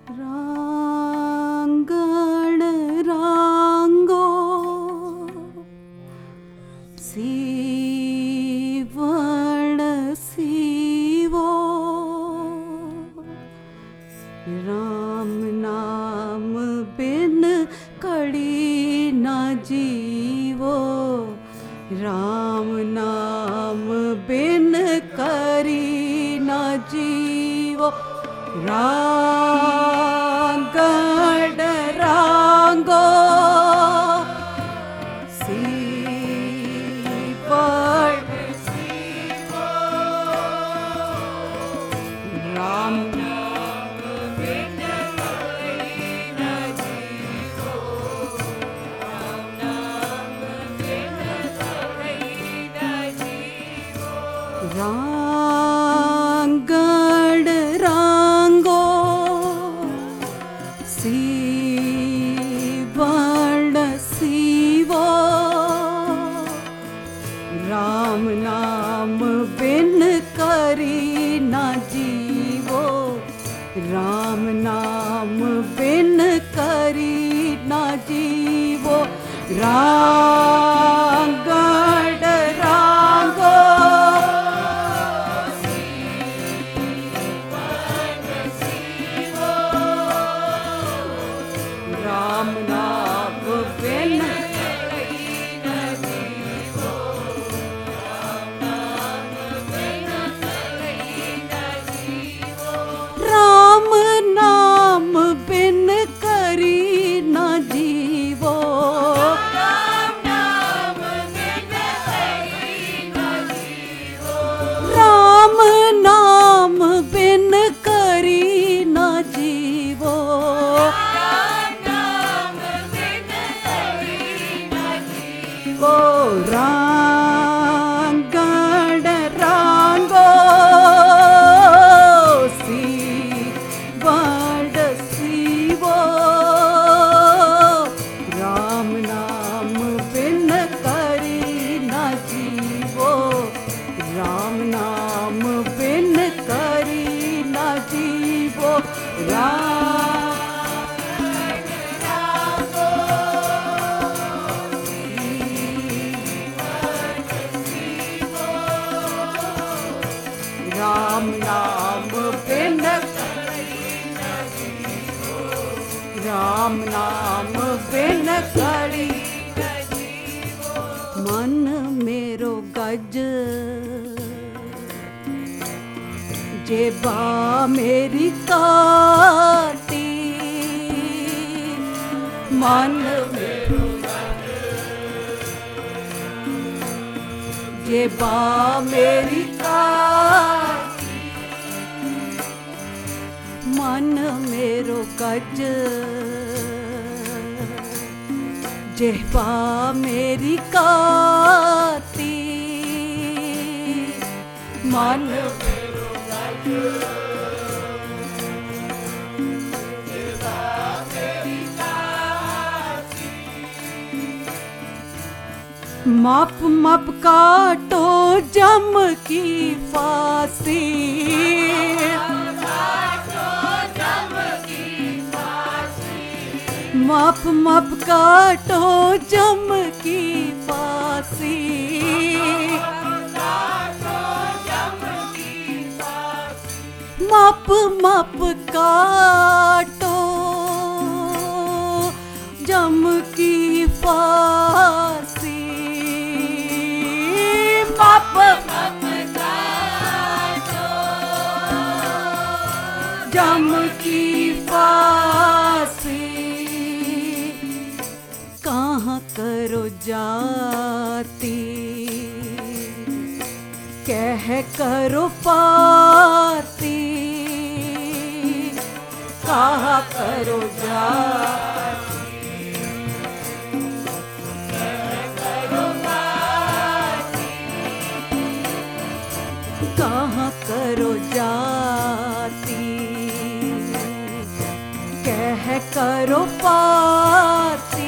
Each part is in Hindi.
रांगण रांगो सीवण सीवो राम नाम बिन कड़ी ना जीवो राम नाम बिन करी ना जीवो रांगण रांगो सीवण सीवो राम नाम बिन करी ना जीवो राम नाम बिन करी ना जीवो रांगण रांगो सीवण सीवो राम नाम बिन करी ना जीवो राम नाम बिन करी ना जीवो रांगण रांगो राम नाम बिन राम नाम बिन करी ना जीवो राम नाम बिन करी ना जीवो ओ रांगण रांगो सीवण सीवो राम नाम बिन करी ना जीवो राम नाम बिन करी ना जीवो राम नाम बिन राम नाम बिन करी मन मेरो गज जेबा मेरी काटी मन मेरो जेबा मेरी काटी मन मेरो गज जेबा मेरी काती मन मेरो गज जेबा मेरी काती माप माप काटो जम की फांसी माप माप काटो जम की फांसी माप माप काटो जम की फांसी माप माप काटो जम की फांसी कहाँ करो जाती कह करो पाती कहाँ करो जाती कह करो पाती कहाँ करो जाती कह करो पाती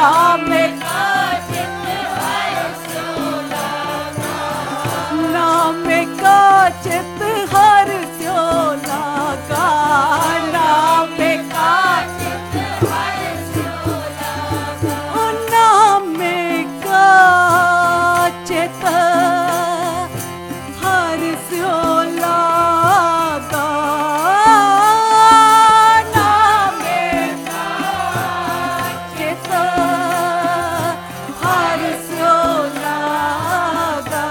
नाम का चित हर स्यो लागा, नाम का चित हर स्यो लागा, नाम का चित हर स्यो लागा, नाम का चित हर स्यो लागा, नाम का चित हर स्यो लागा,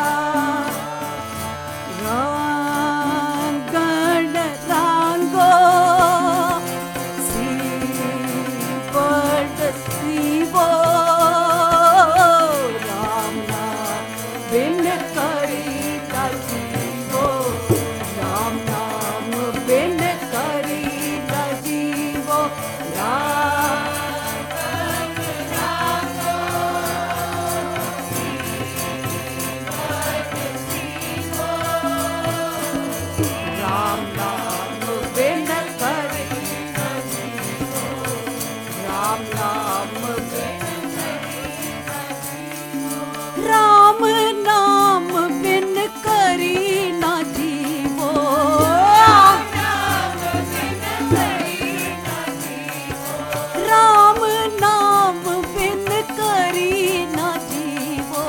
रांगण रांगो सीवड़ सीवो, राम नाम बिन करी न जीवो, राम नाम बिन करी न जीवो, रांगण रांगो राम नाम बिन करी न जीवो, राम नाम बिन राम नाम बिन करी न जीवो, राम नाम बिन करी न जीवो,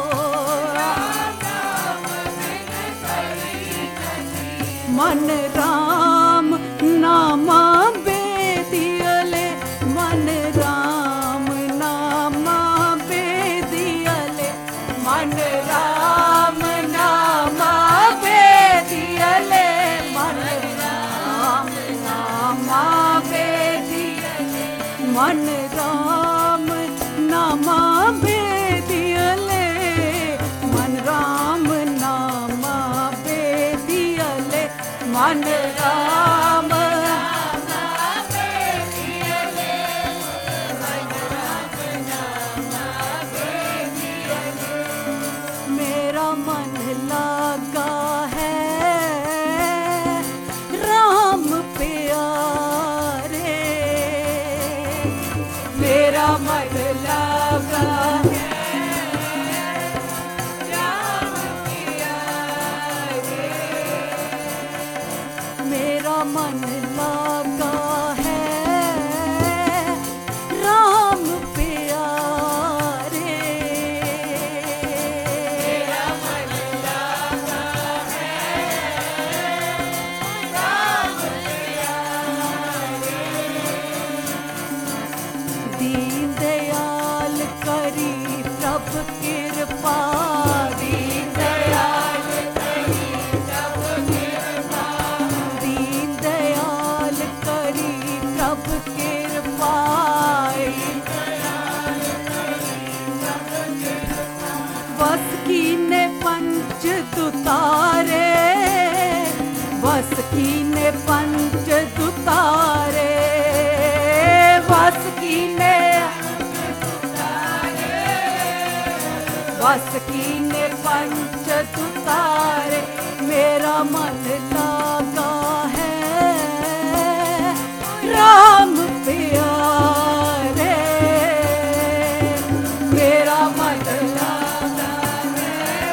मन राम नामा बेदियले, मन राम नामा बेदियले, मन राम नामा बेदियले, मन राम नामा बेदियले, मन राम नामा बेदियले, मन राम नामा बेदियले, मन राम नामा बेदियले, मन राम नामा बेदियले, मेरा मन लगा है राम प्यारे, मेरा मन लगा है राम प्यारे, मेरा मन लगा है राम प्यारे, मेरा मन लगा है राम प्यारे, दीन दयाल करी प्रभ कृपा, दीन दयाल करी प्रभ कृपा, दीन दयाल करी प्रभ कृपा, बस कीने पंच दुतारे, बस कीने पंच दुतारे, बस कीने बस कीने पंच दुतारे, मेरा मन लगा है राम प्यारे, मेरा मन लगा है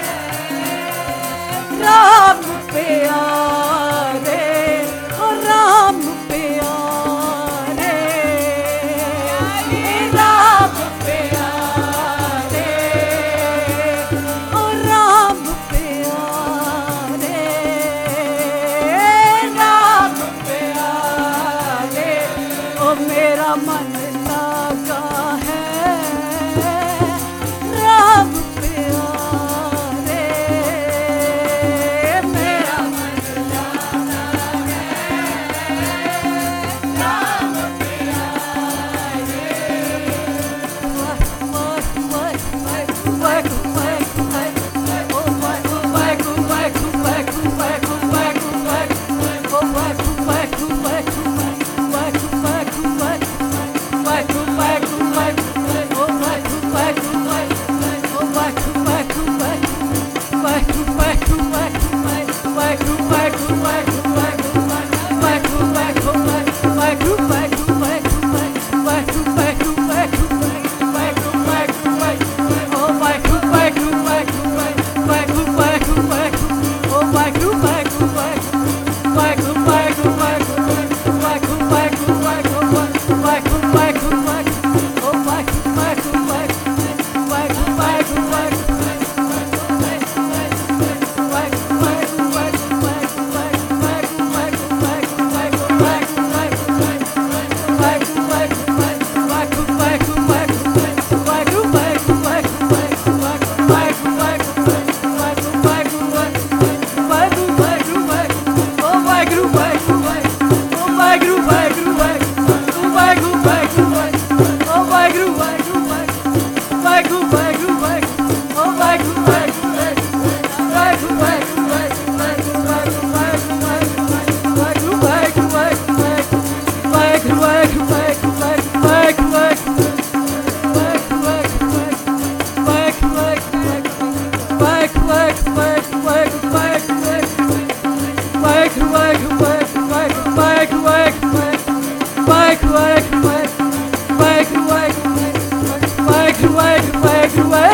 राम प्यारे, ओ राम प्यारे, राम प्यारे, ओ राम प्यारे,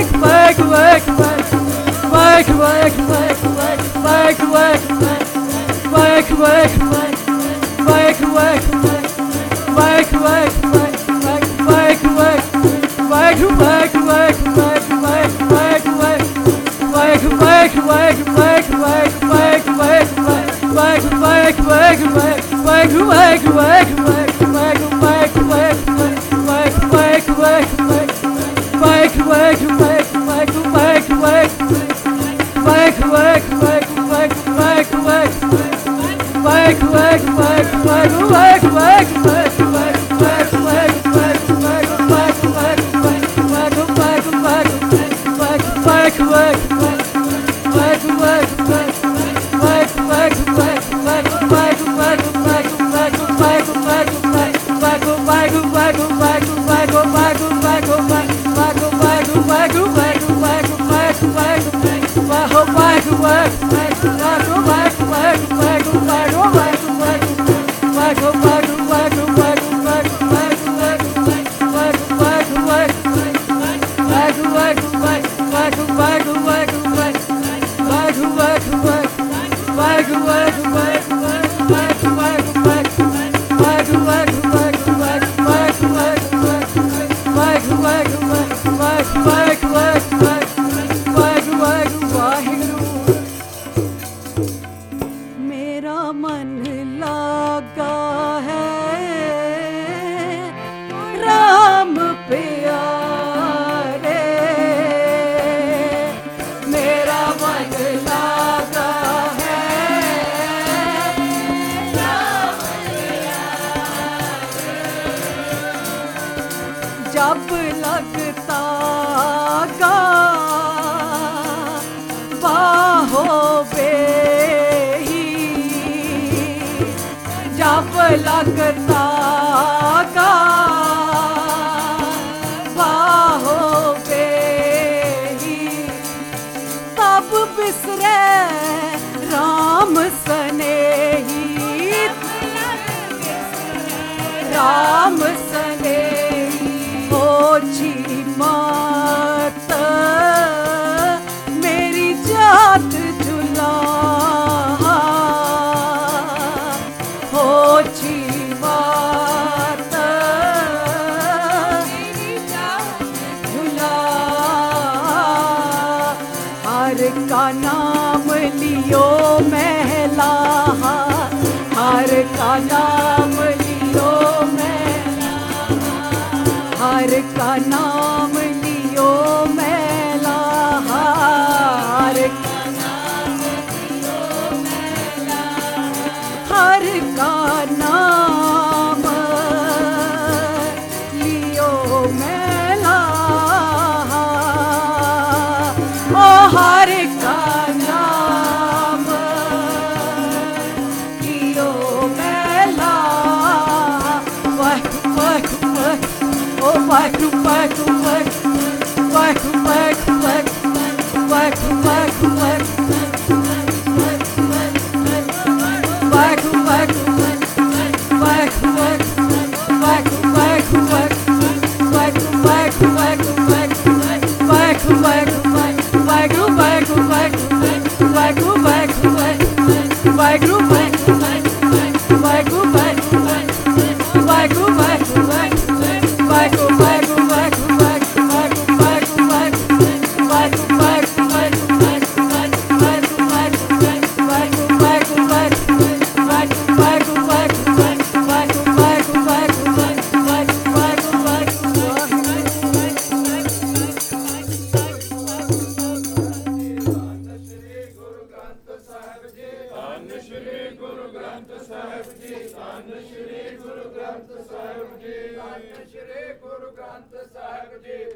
Shri Guru Granth Sahib Ji.